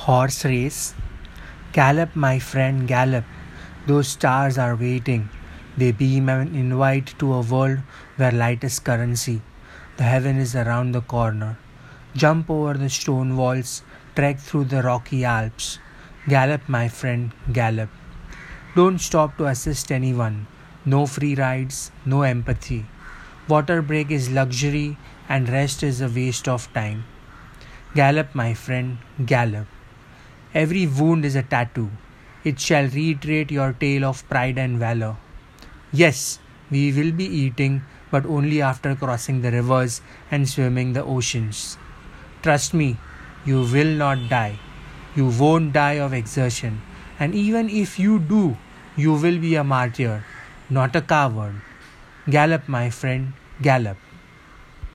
Horse race? Gallop, my friend, gallop. Those stars are waiting. They beam an invite to a world where light is currency. The heaven is around the corner. Jump over the stone walls, trek through the rocky Alps. Gallop, my friend, gallop. Don't stop to assist anyone. No free rides, no empathy. Water break is luxury and rest is a waste of time. Gallop, my friend, gallop. Every wound is a tattoo. It shall reiterate your tale of pride and valor. Yes, we will be eating, but only after crossing the rivers and swimming the oceans. Trust me, you will not die. You won't die of exertion. And even if you do, you will be a martyr, not a coward. Gallop, my friend, gallop.